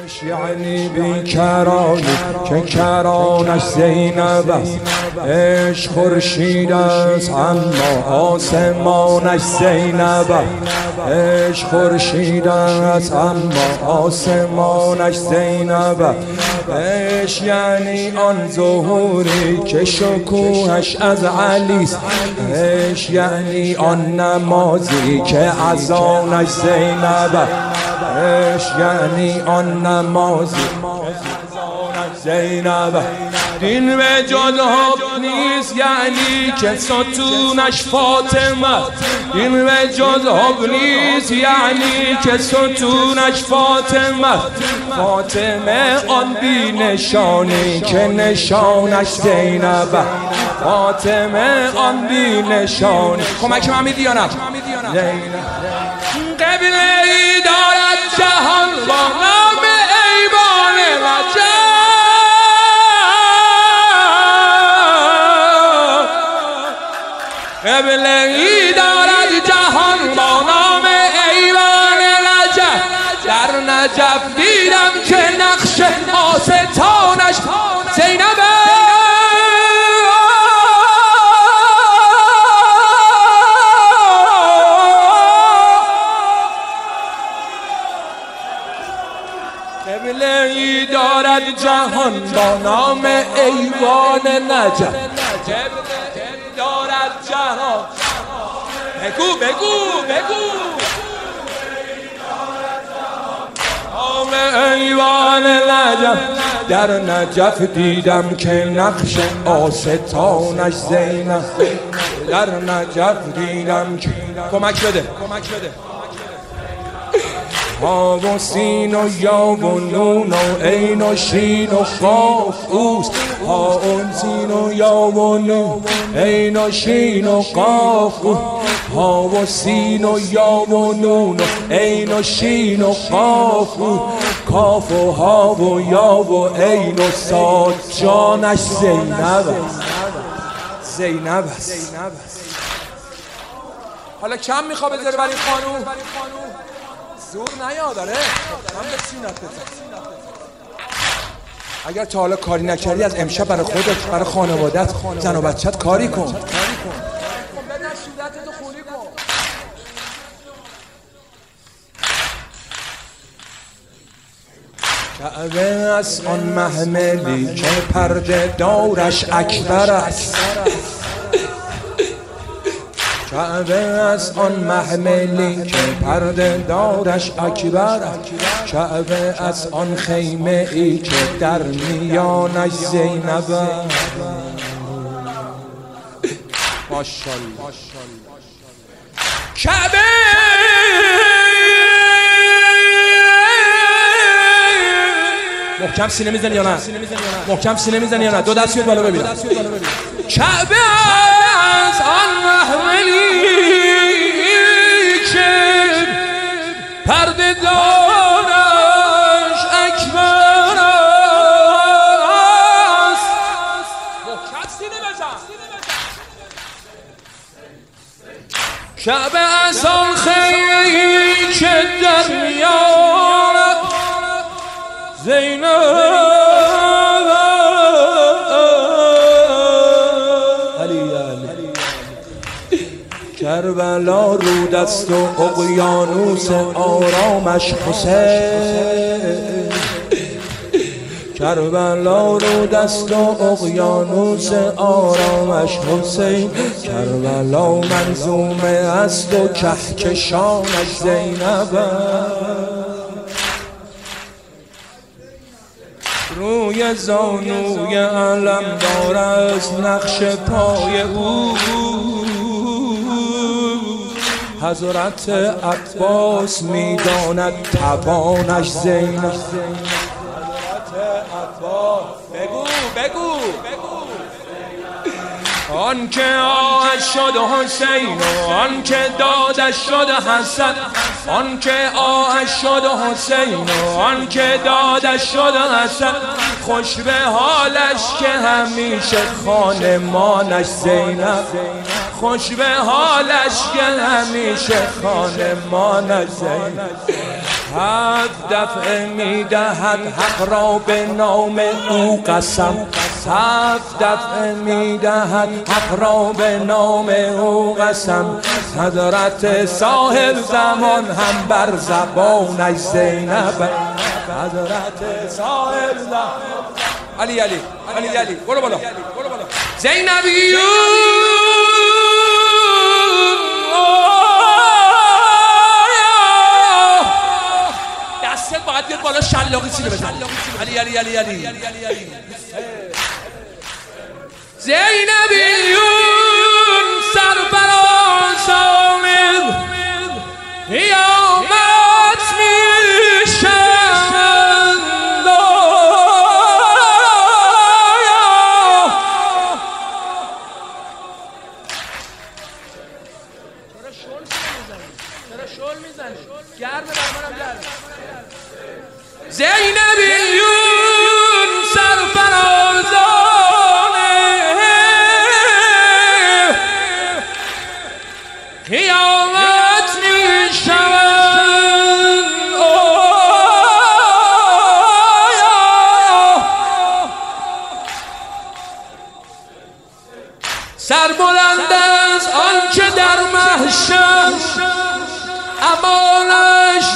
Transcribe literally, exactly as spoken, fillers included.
یعنی بیکرانی که کرانش زینب است، عشق خورشید است اما آسمانش زینب است، عشق خورشید است اما آسمانش زینب است، عشق یعنی آن ظهوری که شکوهش از علی است، عشق یعنی آن نمازی که اذانش زینب است، عشق یعنی آن نمازی زینب. دین به جز حب نیست یعنی که ستونش فاطمه، دین به جز حب نیست یعنی که ستونش فاطمه، فاطمه آن بی نشانی که نشانش زینب، فاطمه آن بی نشانی. کمک من میدی یا نه؟ قبله ای دارد جهان با نام ایوان رجب، قبله ای دارد جهان با نام ایوان رجب، در نجف دیدم که نقش آستانش زینب، قبله ای دارد جهان با نام ایوان نجف، قبله ای دارد جهان. بگو بگو بگو نام ایوان نجف، در نجف دیدم که نقش آستانش زینب، در نجف دیدم که کمک بده کمک بده ها و سین و یا و نون و عین و شین و قاف اوست، ها و سین و یا و نون عین و شین و قاف، ها و سین و یا و نون و عین و شین و قاف، کاف و ها و یا و عین و صاد جانش زینب زینب است. حالا کم میخواد بذاره برای خانوم؟ زور نیاد داره هم به سینت بزن. اگر تا حالا کاری نکردی از امشب برای خودت برای خانوادت زن و بچت کاری کن. بدن صورتتو خونی کن. کعبه از آن محملی که پرده دارش اکبر است، کعبه از آن محملی که پرده دارش اکبر، کعبه از آن خیمه ای که در میانش زینب. ماشاءالله کعبه محکم سینه میزنی یا نه؟ محکم سینه میزنی یا نه؟ دو دست بیاد بالا ببینم. کعبه از آن محملی که پرده دارش اکبر است. محکم سینه بزن. کعبه از آن خیلی که در میان زینب، کربلا رو دست و اقیانوس آرامش حسین، کربلا رو دست و اقیانوس آرامش حسین، کربلا منظومه است و کهکشانش زینب. روی زانوی علم دار از نقش پای او، حضرت عباس میداند توانش زینب. بگو بگو آن که آهش شد حسین و آن که دادش شد حسن، آن که آهش شد حسین و آن که دادش شد حسن، خوش به حالش که همیشه خانمانش زینب، خوش به حالش که همیشه خانمان زینب هفت دفعه میدهد حق را به نام او قسم هفت دفعه میدهد حق را به نام او قسم حضرت صاحب زمان هم بر زبانش زینب حضرت صاحب زمان علی علی علی علی برو بالا زینبیون دستت باید بیاد بالا شلاقی سینه بزن علی علی علی علی زینبیون سرفراز آمد قیامت میشن چرا شل میزنی گرمه بر منم گرمه زینبیون سرفرازانه قیامت میشوند سربلند از آنچه در محشر امانش